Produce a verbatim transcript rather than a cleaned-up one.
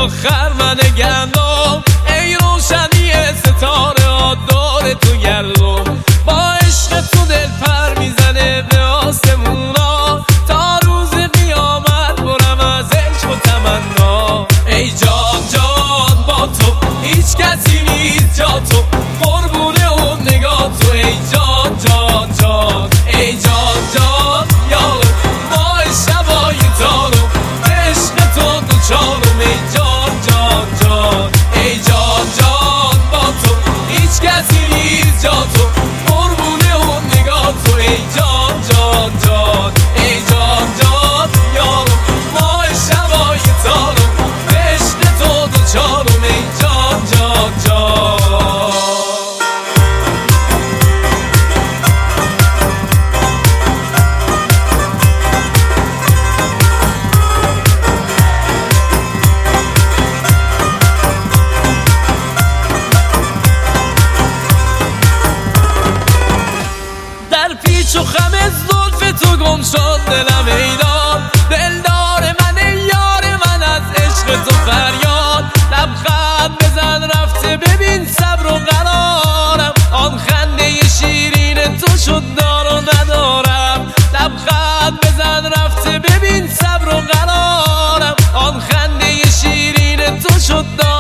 و خرمن گندم، ای روشنی ستاره ها دور تو گردم. با عشق تو دل پر میزنه به آسمونا، تا روز قیامت برم از عشق و تمنا. ای جان جان با تو هیچ کسی نیست جا تو، قربونه اون نگاه تو. ای جان جان جان ای جان جان یارو، ما شبای تارو عشق تو دوچارم. ای جان جان جان ای جان جان با تو هیچ کسی نیست جا تو، قربونه اون نگاه تو. ای جان جان جان ای جان جان یارو، ما شبای تارو عشق تو دوچارم. ای جان جان جان پیچ و خم زلف تو گم شد دلم ایدان، دلدار من یار من از عشق تو فریاد. لبخند بزن رفته ببین صبر و قرارم، آن خنده شیرین تو شد دار و ندارم. لبخند بزن رفته ببین صبر و قرارم، آن خنده شیرین تو شد دار